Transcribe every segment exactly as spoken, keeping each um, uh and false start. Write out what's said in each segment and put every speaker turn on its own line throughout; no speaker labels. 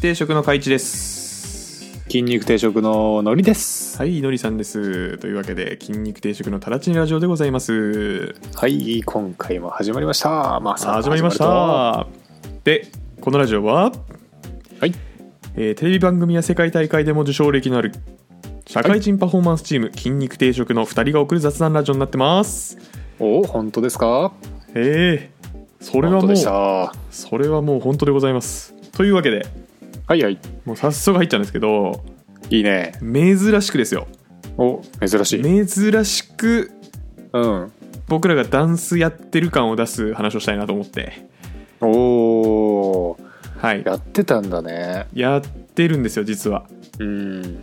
定食の海地です。
筋肉定食ののりです。
はい、のりさんです。というわけで筋肉定食のただちにラジオでございます。
はい、今回も始まりました。まあ、
さあ始まりました。でこのラジオは、
はい
えー、テレビ番組や世界大会でも受賞歴のある社会人パフォーマンスチーム、はい、筋肉定食のふたりが送る雑談ラジオになってます。
お、本当ですか？
えー、それはもうそれはもう本当でございます。というわけで、
はいはい、
もう早速入っちゃうんですけど、
いいね。
珍しくですよ。
お、珍しい。
珍しく、
うん、
僕らがダンスやってる感を出す話をしたいなと思って。
おー、
はい、
やってたんだね。
やってるんですよ実は。
うん。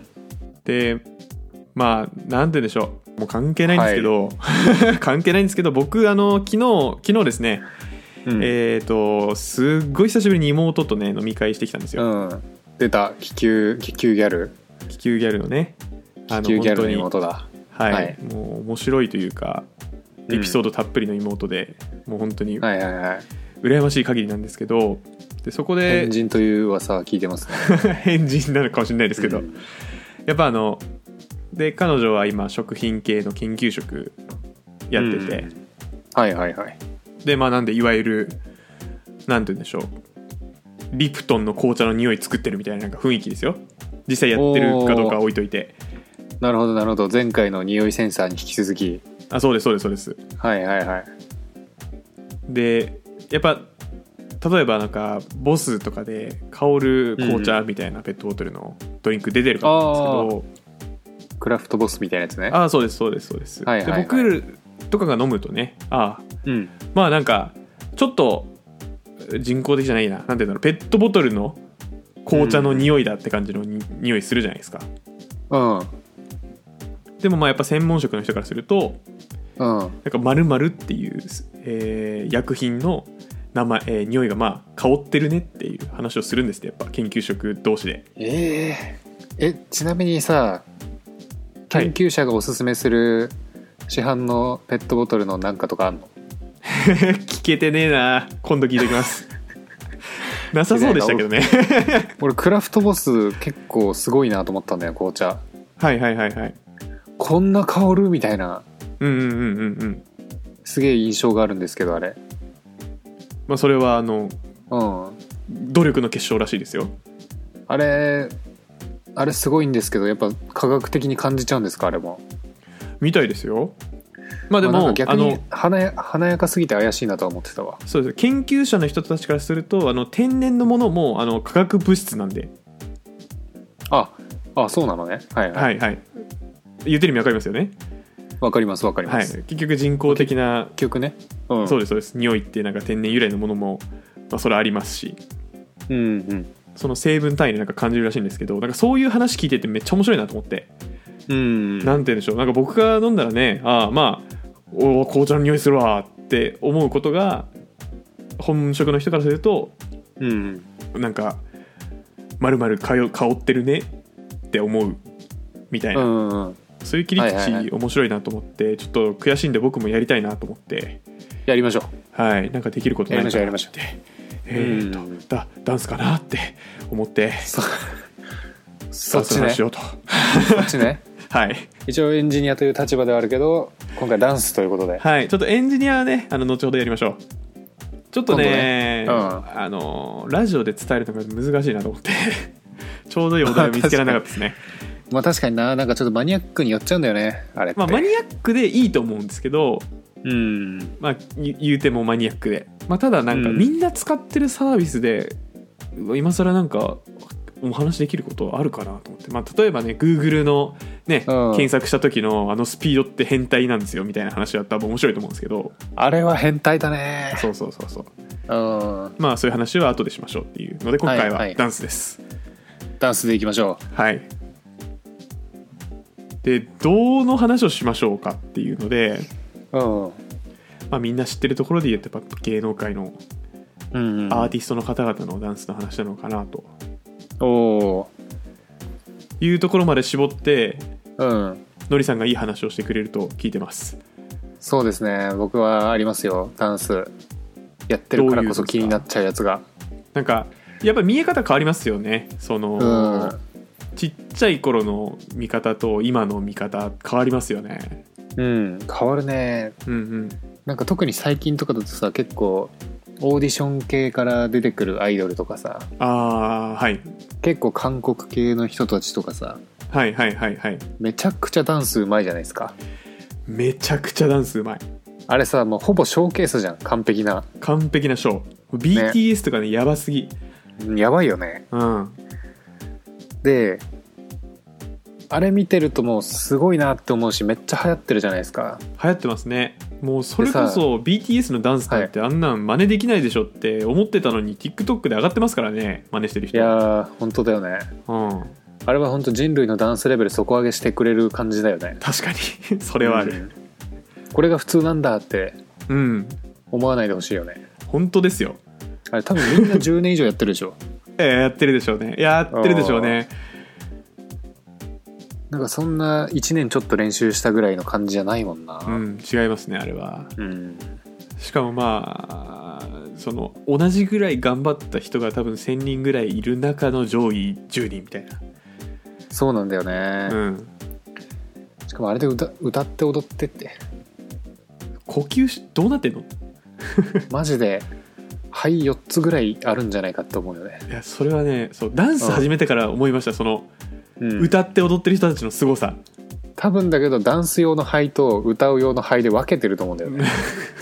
で、まあなんて言うんでしょう、もう関係ないんですけど、はい、関係ないんですけど、僕あの昨日昨日ですね、うん、えっ、ー、とすっごい久しぶりに妹とね飲み会してきたんですよ。
うん、出た気球気球ギャル
気球ギャルのね、
気球ギャルの妹だ。
はい、はい、もう面白いというかエピソードたっぷりの妹で、うん、もう本当に羨ましい限りなんですけど、でそこで
変人という噂は聞いてますね。
変人なのかもしれないですけど、うん、やっぱあので彼女は今食品系の研究職やってて、うん、
はいはいはい。
でまあなんでいわゆるなんて言うんでしょう、リプトンの紅茶の匂い作ってるみたいななんか雰囲気ですよ。実際やってるかどうかは置いといて。
なるほどなるほど。前回の匂いセンサーに引き続き。
あ、そうですそうですそうです。
はいはいはい。
でやっぱ例えばなんかボスとかで香る紅茶みたいなペットボトルのドリンク出てるかと思うんですけど、
クラフトボスみたいなやつね。
ああ、そうですそうですそうです、はいはいはい、で僕とかが飲むとね、ああ、うん、まあなんかちょっと人工的じゃないな、なんていうんだろう、ペットボトルの紅茶の匂いだって感じのに、うん、匂いするじゃないですか。
うん。
でもまあやっぱ専門職の人からすると、うん、なんか〇〇っていう、えー、薬品の名前、えー、匂いがまあ香ってるねっていう話をするんですって、やっぱ研究職同士で。
えー、えちなみにさ、研究者がおすすめする市販のペットボトルのなんかとかあんの？
聞けてねえな、今度聞いてきます。なさそうでしたけどね。
俺クラフトボス結構すごいなと思ったんだよ、紅茶。
はいはいはいはい。
こんな香るみたいな、
うんうんうんうんうん、
すげえ印象があるんですけど、あれ、
まあ、それはあの、
うん、
努力の結晶らしいですよ。
あれあれすごいんですけど、やっぱ科学的に感じちゃうんですか、あれも。み
たいですよ。まあでも、
まあ、逆に華や、華やかすぎて怪しいなとは思ってたわ。
そうです。研究者の人たちからすると、あの天然のものもあの化学物質なんで。
ああ、そうなのね。はいはい、
はいはい、言ってる意味わかりますよね。
わかりますわかります、
はい、結局人工的な、
結局ね、
うん、そうですそうです。匂いってなんか天然由来のものも、まあ、それありますし、
うんうん、そ
の成分単位でなんか感じるらしいんですけど、なんかそういう話聞いててめっちゃ面白いなと思って、
うん、
なんて言うんでしょう、なんか僕が飲んだらね、ああまあお紅茶の匂いするわって思うことが本職の人からすると、うん、なんかまるまる香ってるねって思うみたいな、うんうん、そういう切り口、はいはいはい、面白いなと思って、ちょっと悔しいんで僕もやりたいなと思って、
やりましょ
う。はい、なんかできることないかなって、
やりましょうやりましょう。
えーと、うん、ダ, ダンスかなって思って、
そ, そっちね。
しようと。
そっちね。
はい、一
応エンジニアという立場ではあるけど、今回ダンスということで、
はい、ちょっとエンジニアはね、あの後ほどやりましょう。ちょっと ね, ね、うん、あのラジオで伝えるのが難しいなと思ってちょうどいいお題を見つけられなかったですね。
まあ確かにな、なんかちょっとマニアックに寄っちゃうんだよね、あれって。
まあ、マニアックでいいと思うんですけど、
うん、
まあ言うてもマニアックで、まあ、ただなんかみんな使ってるサービスで、うん、今更なんかお話できることあるかなと思って、まあ、例えばね Google の、ね、うん、検索した時のあのスピードって変態なんですよみたいな話は多分面白いと思うんですけど、
あれは変態だね。
そうそうそうそう、
うん、
まあそういう話は後でしましょうっていうので、今回はダンスです、はいはい、
ダンスでいきましょ
う。はい。でどの話をしましょうかっていうので、
うん、
まあ、みんな知ってるところで言うとやっぱ芸能界のアーティストの方々のダンスの話なのかなと、
お
いうところまで絞って、
うん、
のりさんがいい話をしてくれると聞いてます。
そうですね、僕はありますよ、ダンスやってるからこそ気になっちゃうやつが。
なんかやっぱ見え方変わりますよね。その、うん、ちっちゃい頃の見方と今の見方変わりますよね。
うん変わるね。うんうん。なんか特に最近とかだとさ結構オーディション系から出てくるアイドルとかさ、
あーはい
結構韓国系の人たちとかさ、
はいはいはいはい、
めちゃくちゃダンスうまいじゃないですか。
めちゃくちゃダンスうまい。
あれさもうほぼショーケースじゃん。完璧な
完璧なショー。 ビーティーエス とかねやばすぎ。
やばいよね。うんであれ見てるともうすごいなって思うし、めっちゃ流行ってるじゃないですか。
流行ってますね。もうそれこそ ビーティーエス のダンスなんてあんなん真似できないでしょって思ってたのに、はい、TikTok で上がってますからね、真似してる人。
いやー本当だよね。うんあれは本当人類のダンスレベル底上げしてくれる感じだよね。
確かにそれはある、うん、
これが普通なんだって思わないでほしいよね、
うん、本当ですよ。
あれ多分みんなじゅうねん以上やってるでしょ
ええやってるでしょうね。やってるでしょうね。
なんかそんないちねんちょっと練習したぐらいの感じじゃないもんな。
うん違いますねあれは、うん、しかもまあその同じぐらい頑張った人が多分せんにんぐらいいる中の上位じゅうにんみたいな。
そうなんだよね、うん、しかもあれで 歌, 歌って踊ってって
呼吸しどうなってんの
マジで肺よっつぐらいあるんじゃないかって思うよね。
いやそれはねそうダンス始めてから思いました、うん、その、うん、歌って踊ってる人たちの凄さ。
多分だけどダンス用の肺と歌う用の肺で分けてると思うんだよね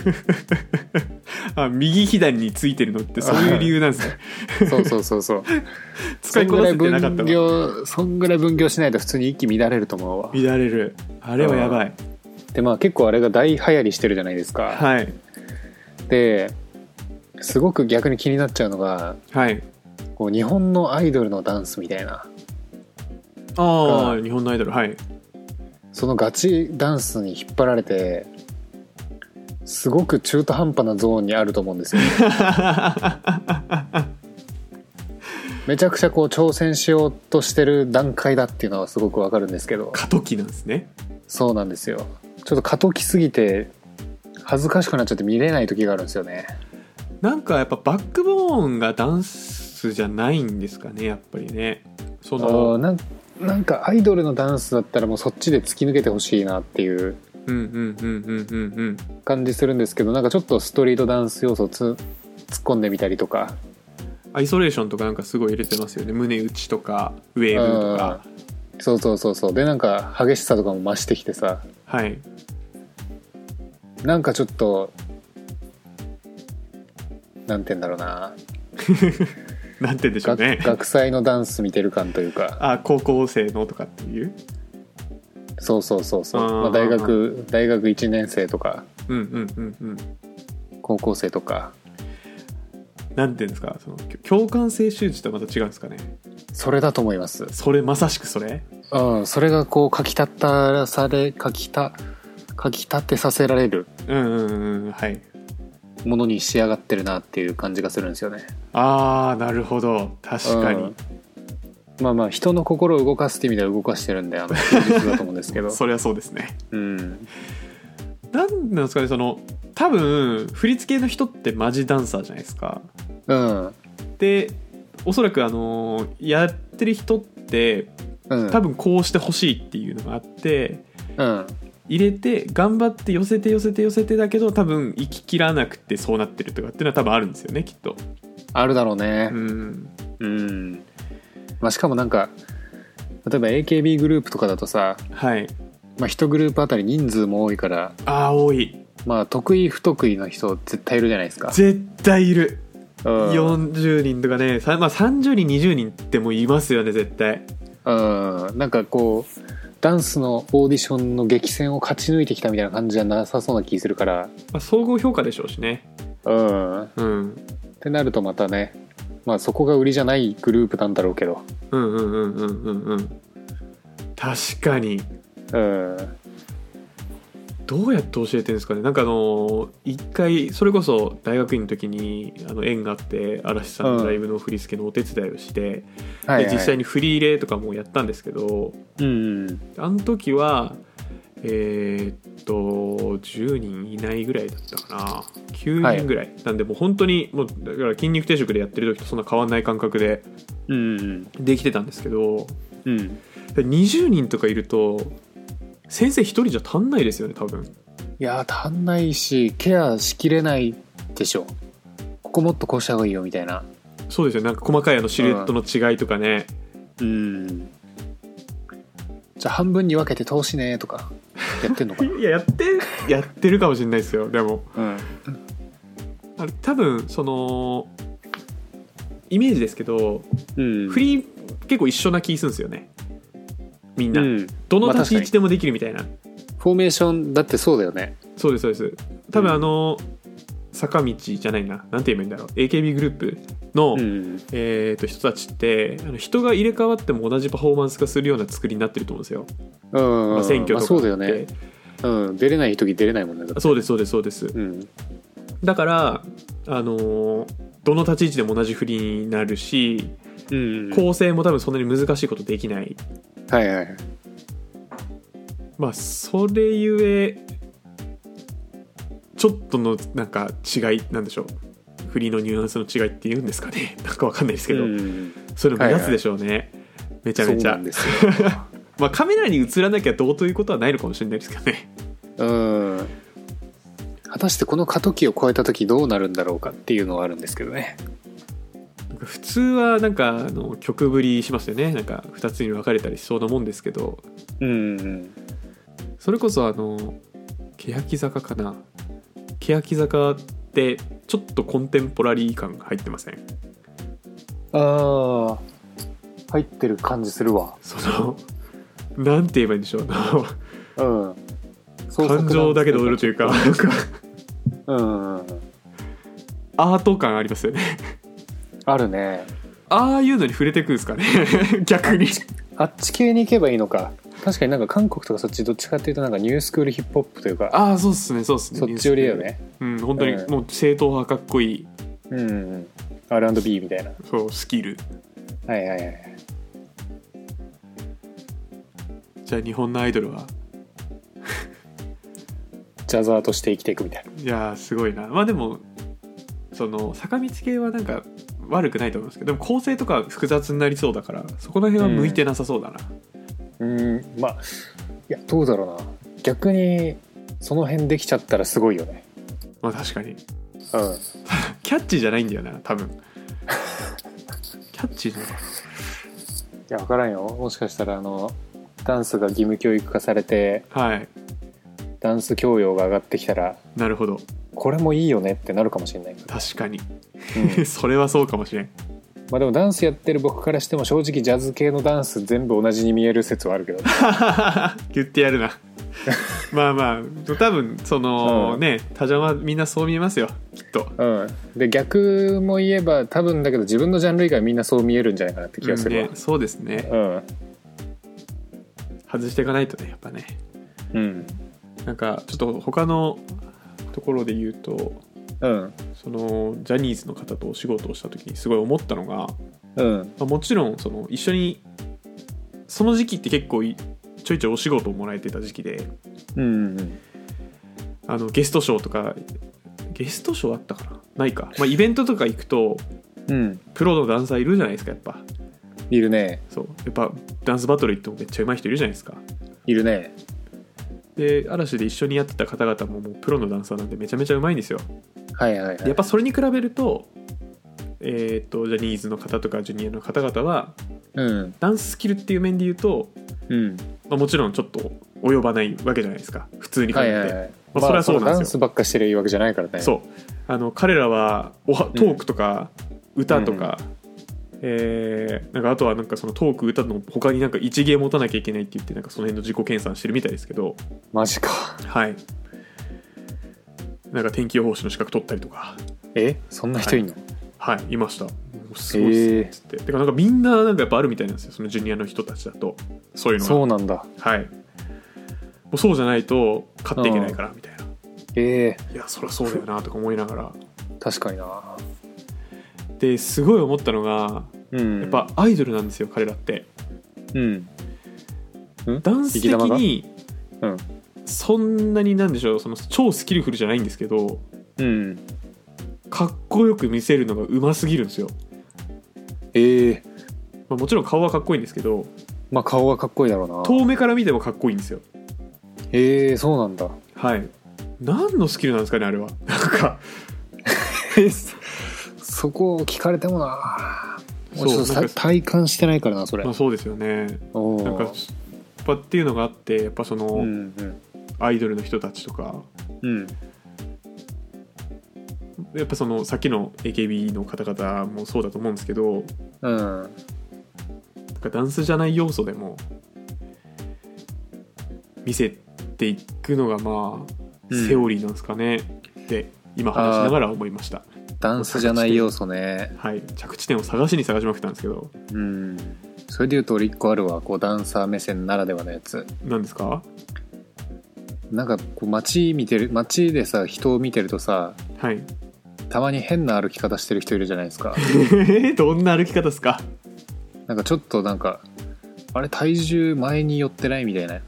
あ右左についてるのってそういう理由なんですね
そうそうそうそう使いこなせてなかったわ。そんぐらい分業しないと普通に息乱れると思うわ。
乱れる。あれはやばい。
でまあ結構あれが大流行りしてるじゃないですか。はいですごく逆に気になっちゃうのが、はい、こう日本のアイドルのダンスみたいな。
ああ日本のアイドルはい。
そのガチダンスに引っ張られてすごく中途半端なゾーンにあると思うんですよめちゃくちゃこう挑戦しようとしてる段階だっていうのはすごくわかるんですけど。
過渡期なんですね。
そうなんですよ。ちょっと過渡期すぎて恥ずかしくなっちゃって見れない時があるんですよね。
なんかやっぱバックボーンがダンスじゃないんですかねやっぱりね。その
なんなんかアイドルのダンスだったらもうそっちで突き抜けてほしいなっていう感じするんですけど、なんかちょっとストリートダンス要素つ突っ込んでみたりとか、
アイソレーションとかなんかすごい入れてますよね。胸打ちとかウェーブとか。
そうそうそうそう。でなんか激しさとかも増してきてさ、はいなんかちょっとなんて言うんだろうな
なんて言うんでしょうね。
学祭のダンス見てる感というか。
あ高校生のとかっていう。
そうそうそうそう。あ、まあ、大学大学いちねん生とか、
うんうんうんうん、
高校生とか。
なんていうんですかその共感性周知とはまた違うんですかね。
それだと思います。
それまさしくそれ。
うんそれがこうかきたったされかきたかきたてさせられる。うんうんうんはい。ものに仕上がってるなっていう感じがするんですよね。
あーなるほど確かに、うん、
まあまあ人の心を動かすって意味では動かしてるんであの技術だと思うんですけど
それはそうですね。うんなんなんですかねその多分振り付けの人ってマジダンサーじゃないですか。うんでおそらくあのやってる人って、うん、多分こうしてほしいっていうのがあってうん入れて頑張って寄せて寄せて寄せてだけど多分行ききらなくてそうなってるとかっていうのは多分あるんですよねきっと。
あるだろうね。うんうんまあしかもなんか例えば エーケービー グループとかだとさはいまあいちグループあたり人数も多いから
あー多い
まあ得意不得意の人絶対いるじゃないですか。
絶対いる、うん、よんじゅうにんとかねまあさんじゅうにんにじゅうにんってもいますよね絶対。うんなんかこうダンスのオーディションの激戦を勝ち抜いてきたみたいな感じじゃなさそうな気するから、 まあ、総合評価でしょうしね。うん、うん、
ってなるとまたねまあそこが売りじゃないグループなんだろうけどうんうんうんうん
うんうん確かにうんどうやって教えてるんですかね。なんかあの一回それこそ大学院の時にあの縁があって嵐さんのライブの振り付けのお手伝いをして、うん、で実際に振り入れとかもやったんですけど、はいはい、あの時はえー、っととじゅうにんいないぐらいだったかな、きゅうにんぐらい、はい、なんでもう本当にもうだから筋肉定食でやってる時とそんな変わんない感覚でできてたんですけど、うん、にじゅうにんとかいると先生一人じゃ足んないですよね多分。
いや足んないしケアしきれないでしょ。ここもっとこうした方がいいよみたいな。
そうですよ、なんか細かいあのシルエットの違いとかね、
うん、うんじゃあ半分に分けて通しねとかやってんのかな。
いややってやってるかもしれないですよ。でも、うん、あれ多分そのイメージですけど、うん、フリー結構一緒な気するんですよねみんな、うん、どの立ち位置でもできるみたいな、まあ、
フォーメーションだってそうだよね。
そうですそうです。多分あの、うん、坂道じゃないな、なんて言えばいいんだろう、 エーケービー グループの、うん、えー、と人たちってあの人が入れ替わっても同じパフォーマンスがするような作りになってると思うんですよ、うんまあ、選挙とかって、まあ、そうだよね、
うん、出れない時出れないもんね。
そうですそうですそうです、うん、だからあのー、どの立ち位置でも同じ振りになるし、うんうん、構成も多分そんなに難しいことできない。
はいはい。
まあそれゆえちょっとのなんか違いなんでしょう、振りのニュアンスの違いっていうんですかね、なんかわかんないですけど、うん、そういうの目立つでしょうね、はいはい、めちゃめちゃ。そうなんですよまあカメラに映らなきゃどうということはないのかもしれないですけどね。うん。
果たしてこの過渡期を超えた時どうなるんだろうかっていうのはあるんですけどね。
なんか普通はなんかあの曲振りしますよね、なんかふたつに分かれたりしそうなもんですけど、うんうん、それこそあの欅坂かな、欅坂ってちょっとコンテンポラリー感が入ってません？
ああ入ってる感じするわ。
そのなんて言えばいいんでしょううん感情だけで踊るというかなんかうんアート感ありますよね。
あるね。
ああいうのに触れていくんですかね逆に
あっち系に行けばいいのか。確かになんか韓国とかそっちどっちかっていうとなんかニュースクールヒップホップというか、
ああそうっすねそうっすね、
そっち寄りだよね。
うん本当にもう正統派かっこいい、
うん、うん、アールアンドビー みたいな、
そうスキル、
はいはいはい。
じゃあ日本のアイドルは
ジャザーとして生きていくみたいな。
いやすごいな。まあでもその坂道系はなんか悪くないと思うんですけど、でも構成とか複雑になりそうだからそこら辺は向いてなさそうだな。
うん、うんまあいやどうだろうな、逆にその辺できちゃったらすごいよね。
まあ確かに、うん、
キ
ャッチーじゃないんだよな多分キャッチーじゃない。い
や分からんよ、もしかしたらあのダンスが義務教育化されて、はい、ダンス教養が上がってきたら、
なるほど
これもいいよねってなるかもしれない。
確かに、うん、それはそうかもしれん。
まあでもダンスやってる僕からしても正直ジャズ系のダンス全部同じに見える説はあるけど、ね、
言ってやるなまあまあ多分その、うん、ね多ジャマみんなそう見えますよきっと、
うん、で逆も言えば多分だけど自分のジャンル以外みんなそう見えるんじゃないかなって気がするわ、うん
ね、そうですね、うん、外していかないとねやっぱね、うん、なんかちょっと他のところで言うと、うん、そのジャニーズの方とお仕事をした時にすごい思ったのが、うんまあ、もちろんその一緒にその時期って結構ちょいちょいお仕事をもらえてた時期で、うんうん、あのゲストショーとかゲストショーあったかなないか、まあ、イベントとか行くと、うん、プロのダンサーいるじゃないですか。やっぱ
いるね。
そうやっぱダンスバトル行ってもめっちゃ上手い人いるじゃないですか。
いるね。
で嵐で一緒にやってた方々ももうプロのダンサーなんでめちゃめちゃ上手いんですよ。
はいはいはい。
やっぱそれに比べるとえー、とジャニーズの方とかジュニアの方々は、うん、ダンススキルっていう面で言うと、うんまあ、もちろんちょっと及ばないわけじゃないですか普通に考えて、はいはいはいまあ、それはそうなんですよ、まあ、
ダンスばっかしてるわけじゃないからね。
そうあの彼らはおはトークとか歌とか、うんえー、なんかあとはなんかそのトーク歌の他になんか一芸持たなきゃいけないって言ってなんかその辺の自己研鑽してるみたいですけど。
マジか。
はい。なんか天気予報士の資格取ったりとか。
えそんな人いんの？
はい、はい、いました。すごいっすねっつって、えー、てかなんかみんななんかやっぱあるみたいなんですよそのジュニアの人たちだとそういうのが。
そうなんだ。
はい。もうそうじゃないと勝っていけないからみたいな。
ええー、
いやそりゃそうだよなとか思いながら。
確かにな。
ですごい思ったのが、うん、やっぱアイドルなんですよ彼らって、うん、ダンス的に、うん、 そんなになんでしょう、その超スキルフルじゃないんですけど、
うん、
かっこよく見せるのがうますぎるんですよ。
えー
まあ、もちろん顔はかっこいいんですけど、
まあ顔はかっこいいだろうな。
遠目から見てもかっこいいんですよ。
えー、そうなんだ。
はい。何のスキルなんですかねあれは。なんか
そこを聞かれてもな、もうちょっと体感してないからなそれ。
まあ、そうですよね。なんかやっぱっていうのがあって、やっぱその、うんうん、アイドルの人たちとか、うん、やっぱそのさっきの エーケービー の方々もそうだと思うんですけど、うん、なんかダンスじゃない要素でも見せていくのがまあ、うん、セオリーなんですかねって今話しながら思いました。
ダンスじゃない要素ね。
はい、着地点を探しに探しまくったんですけど、
うん、それでいうと俺いっこあるわ、こうダンサー目線ならではのやつ。
何ですか？
なんかこう街見てる、街でさ人を見てるとさ、はい、たまに変な歩き方してる人いるじゃないですか。
どんな歩き方ですか？
なんかちょっとなんかあれ体重前に寄ってないみたいな。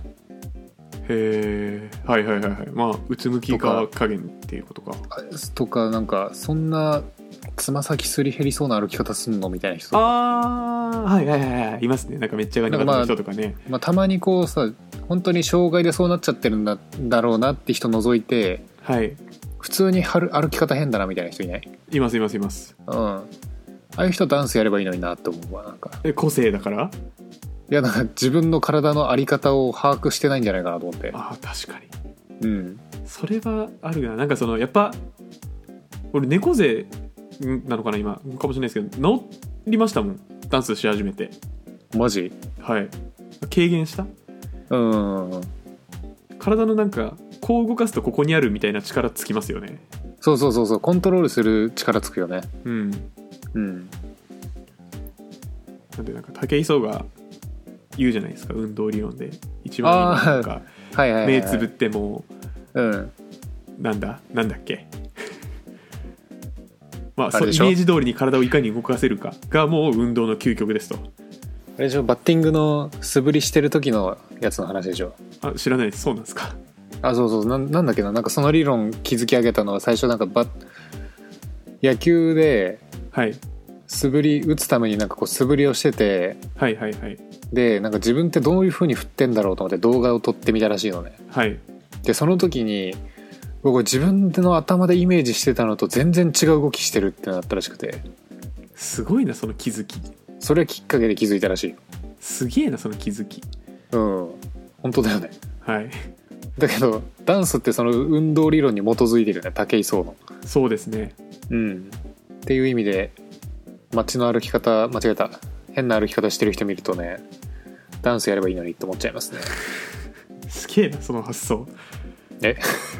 へー、はいはいはいはい。まあうつむきか加減っていうことか。
とかなんかそんなつま先すり減りそうな歩き方すんのみたいな人。
ああ、はいはいはいはい、いますね。なんかめっちゃガニ股の人とかね。
まあ、まあ、たまにこうさ、本当に障害でそうなっちゃってるん だ, だろうなって人除いて、はい、普通に歩き方変だなみたいな人いない？
いますいますいます。
うん。ああいう人ダンスやればいいのになって思うわ。なんか
え、個性だから？
いや、なんか自分の体のあり方を把握してないんじゃないかなと思って。
ああ、確か
に。うん。
それはあるな。なんかそのやっぱ俺猫背なのかな今かもしれないですけど、治りましたもん、ダンスし始めて。
マジ？
はい。軽減した？うん。体のなんかこう動かすとここにあるみたいな力つきますよね。
そうそうそうそう、コントロールする力つくよね。
うんうん。なんでなんか武井壮が言うじゃないですか、運動理論で一番いいなんか、はいはいはいはい、目つぶっても、うん、なんだなんだっけまあ、そイメージ通りに体をいかに動かせるかがもう運動の究極ですと。
あれでしょ、バッティングの素振りしてる時のやつの話でしょ。
あ、知らないです。そうなんですか。
あ、そうそう、な, なんだっけな、なんかその理論築き上げたのは最初なんかバ野球で素振り打つためになんかこう素振りをしてて、はいはいはい、でなんか自分ってどういう風に振ってんだろうと思って動画を撮ってみたらしいのね。はい。でその時に僕自分の頭でイメージしてたのと全然違う動きしてるってなったらしくて。
すごいなその気づき。
それきっかけで気づいたらしい。
すげえなその気づき。
うん、本当だよね。
はい。
だけどダンスってその運動理論に基づいてるよね、武井壮の。
そうですね。
うん。っていう意味で街の歩き方、間違えた、変な歩き方してる人見るとね、ダンスやればいいのにって思っちゃいますね。
すげえなその発想。え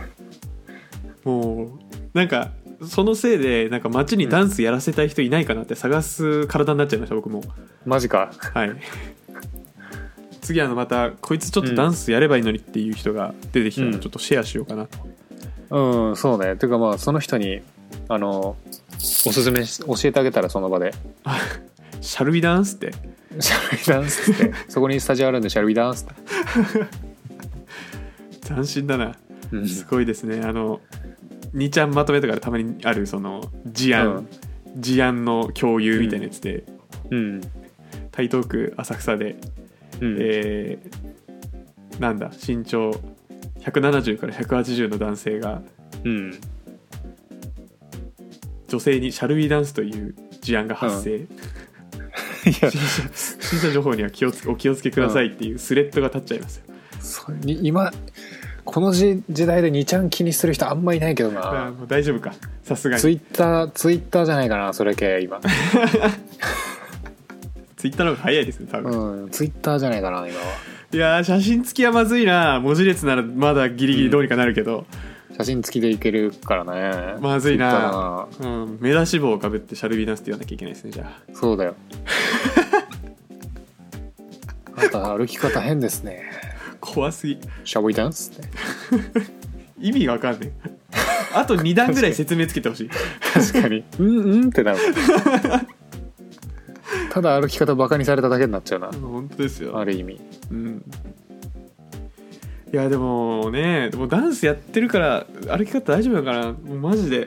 もうなんかそのせいでなんか街にダンスやらせたい人いないかなって探す体になっちゃいました、僕も。
マジか。
はい。次あのまたこいつちょっとダンスやればいいのにっていう人が出てきたらちょっとシェアしようかなと。
うん、うん、そうね。ていうかまあその人にあのおすすめ教えてあげたら、その場で
シャルビダンスって
シャルビダンスってそこにスタジオあるんでシャルビダンスって
斬新だな、うん、すごいですね。あのにちゃんまとめとかでたまにあるその事案、うん、事案の共有みたいなやつで、うん、台東区浅草で、うん、えー、なんだ身長ひゃくななじゅうからひゃくはちじゅうの男性が、うん、女性にシャルビーダンスという事案が発生、うん、いや審査情報には気をつお気をつけくださいっていうスレッドが立っちゃいますよ。
そに今この 時, 時代でにちゃん気にする人あんまいないけどな。
あ、もう大丈夫か、さすがに。
ツイッターツイッターじゃないかなそれ系今。
ツイッターの方が早いですね多分。
うん、ツイッターじゃないかな今は。い
や写真付きはまずいな。文字列ならまだギリギリどうにかなるけど、
うん、写真付きでいけるからね。
まずいな、うん、目出し帽をかぶってシャルビーダンスって言わなきゃいけないですね。じゃあ
そうだよ。あんた歩き方変ですね。
怖すぎ。
シャルビーダンスって
意味が分かんねえ。あとに段ぐらい説明つけてほしい。
確かにうんうんってなる。ただ歩き方バカにされただけになっちゃうな。
本当ですよ、
ある意味。
うん、 いやでもね、でもダンスやってるから歩き方大丈夫だから、もうマジで。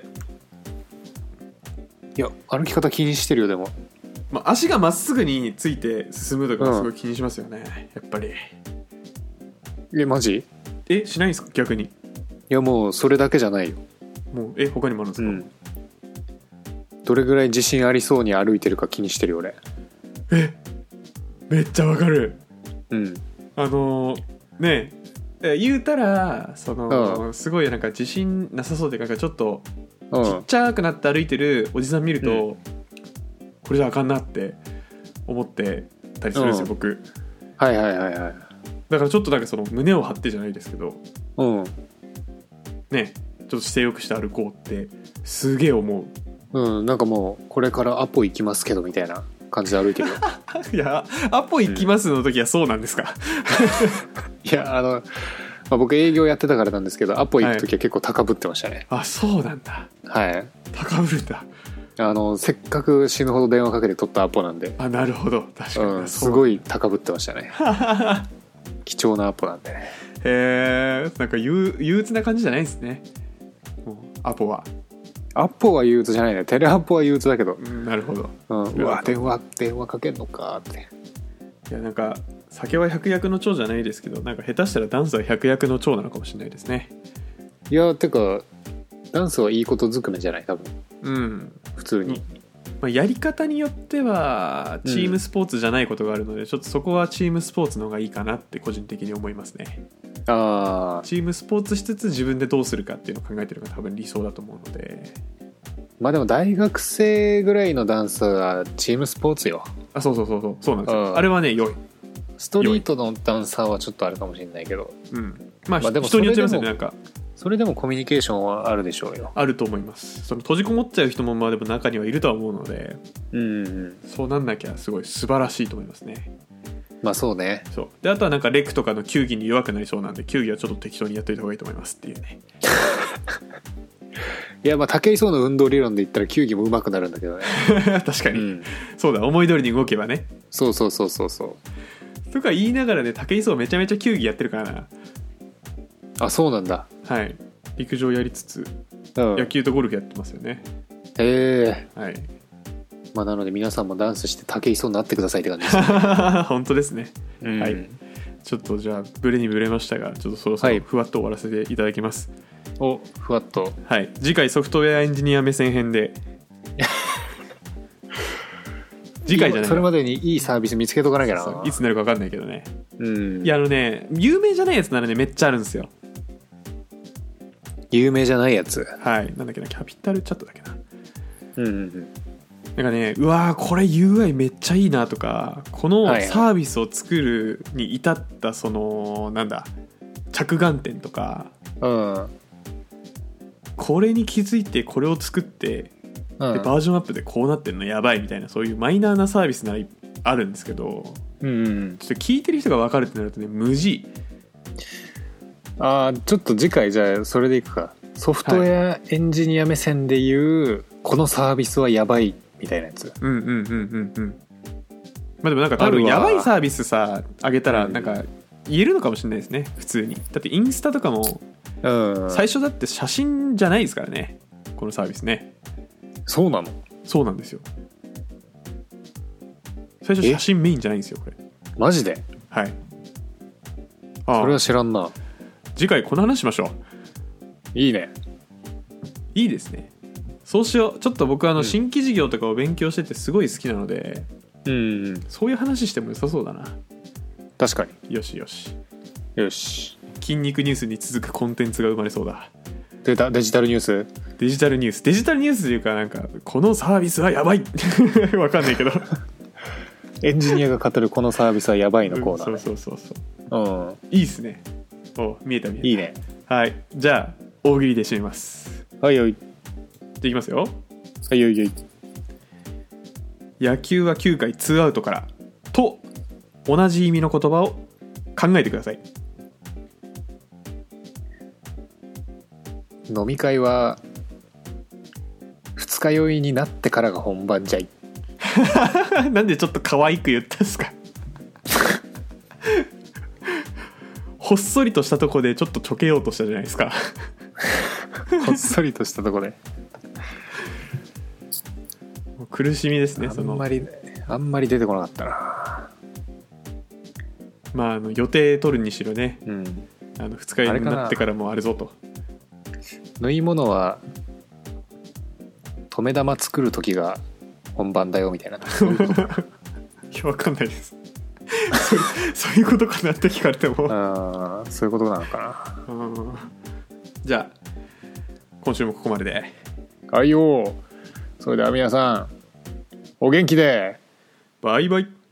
いや歩き方気にしてるよ。でも、
まあ、足がまっすぐについて進むとかすごい気にしますよね、うん、やっぱり。
えマジ？
えしないんですか逆に？い
やもうそれだけじゃないよ。
もうえ他にもあるんですか？うん、
どれぐらい自信ありそうに歩いてるか気にしてるよ俺。
えめっちゃわかる。
うん
あのねえ言うたらその、うん、すごいなんか自信なさそうでなんかちょっとちっちゃくなって歩いてるおじさん見ると、うん、これじゃあかんなって思ってたりするんですよ、うん、僕。
はいはいはいはい。
だからちょっとなんかその胸を張ってじゃないですけど、
うん
ねちょっと姿勢よくして歩こうってすげえ思
う。うんなんかもうこれからアポ行きますけどみたいな感じで歩いてるよ。
いやアポ行きますの時はそうなんですか？
うん、いやあの、まあ、僕営業やってたからなんですけどアポ行く時は結構高ぶってましたね。
はい、あそうなんだ。
はい
高ぶるんだ。
あのせっかく死ぬほど電話かけて取ったアポなんで。
あなるほど確かに、
うん、すごい高ぶってましたね。貴重なアポなんでね。
へえんか憂鬱な感じじゃないですねもうアポは。
アポは憂鬱じゃないね。テレアポは憂鬱だけど、
うん、なるほど、
うん、うわ電話電話かけんのかって。
いやなんか酒は百薬の長じゃないですけどなんか下手したらダンスは百薬の長なのかもしれないですね。
いやてかダンスはいいことずくめじゃない多分。
うん
普通に、
まあ、やり方によってはチームスポーツじゃないことがあるので、うん、ちょっとそこはチームスポーツの方がいいかなって個人的に思いますね。
あ
チームスポーツしつつ自分でどうするかっていうのを考えてるのが多分理想だと思うので。
まあでも大学生ぐらいのダンスはチームスポーツよ。
あそうそうそうそうそうなんですよ、うん、あれはね良い。
ストリートのダンサーはちょっとあるかもしれないけど、
うん、まあ、まあ、でも人によってますよね。なんか
それでもコミュニケーションはあるでしょうよ。
あると思います。その閉じこもっちゃう人もまあでも中にはいるとは思うので、
うん、うん、
そうなんなきゃすごい素晴らしいと思いますね。
まあそうね。
そうであとはなんかレクとかの球技に弱くなりそうなんで球技はちょっと適当にやっといた方がいいと思いますっていうね。
いやまあ武井壮の運動理論で言ったら球技も上手くなるんだけどね。
確かに、うん、そうだ思い通りに動けばね。
そうそうそうそうそう
とか言いながらね武井壮めちゃめちゃ球技やってるからな。
あそうなんだ。
はい陸上やりつつ、うん、野球とゴルフやってますよね。
へえ。
はい。
まあなので皆さんもダンスして武井壮になってくださいって感じですね。
本当ですね、うん、はい。ちょっとじゃあブレにブレましたがちょっとそろそろふわっと終わらせていただきます、はい、
おふわっと。
はい次回ソフトウェアエンジニア目線編で次回じゃない
それまでにいいサービス見つけとかなきゃな。そう
そういつになるか分かんないけどね、
うん、
いやあのね有名じゃないやつならねめっちゃあるんですよ。
有名じゃないやつ。
はいなんだっけなキャピタルチャットだっけな。
うんうんうん
なんかねうわーこれ ユーアイ めっちゃいいなとかこのサービスを作るに至ったそのなんだ着眼点とか、
うん、
これに気づいてこれを作って、うん、でバージョンアップでこうなってるのやばいみたいなそういうマイナーなサービスならあるんですけど、
うんうん、
ちょっと聞いてる人が分かるってなるとね無事。
あーちょっと次回じゃあそれでいくか。ソフトウェアエンジニア目線で言う、はい、このサービスはやばいみたいなやつ。
うんうんうんうんうん。まあでもなんか多分やばいサービスさあげたらなんか言えるのかもしれないですね普通に。だってインスタとかも最初だって写真じゃないですからねこのサービスね。
そうなの？
そうなんですよ。最初写真メインじゃないんですよこれ。
マジで？
はい。
ああそれは知らんな。
次回この話しましょう。
いいね。
いいですね。そうしよう。ちょっと僕はあの新規事業とかを勉強しててすごい好きなので、
うん、うん、
そういう話しても良さそうだな。
確かに。
よしよし
よし。
筋肉ニュースに続くコンテンツが生まれそうだ。
データデジタルニュース
デジタルニュースデジタルニュースというかなんかこのサービスはやばいわかんないけど
エンジニアが語るこのサービスはやばいのコーナー、ね、
うん、そうそうそうそう、
うん、
いいっすね。お見えた見えた。
いいね。
はいじゃあ大喜利で締めます。
はいはい。
でいきますよ。
はいはいはい。
野球はきゅうかいツーアウトからと同じ意味の言葉を考えてください。
飲み会は二日酔いになってからが本番じゃい。なん
でちょっと可愛く言ったんですかほっそりとしたとこでちょっとちょけようとしたじゃないですか
ほっそりとしたとこで
苦しみですね。
あんまりあんまり出てこなかったな。
まあ、あの予定取るにしろね、
うん、
あのふつかになってからもあるぞと。
縫い物は止め玉作る時が本番だよみたいな。そういうことか
いやわかんないですそ, そういうことかなって聞かれても
あそういうことなのかな。
じゃあ今週もここまでで。
はいよ。それでは皆さんお元気で。
バイバイ。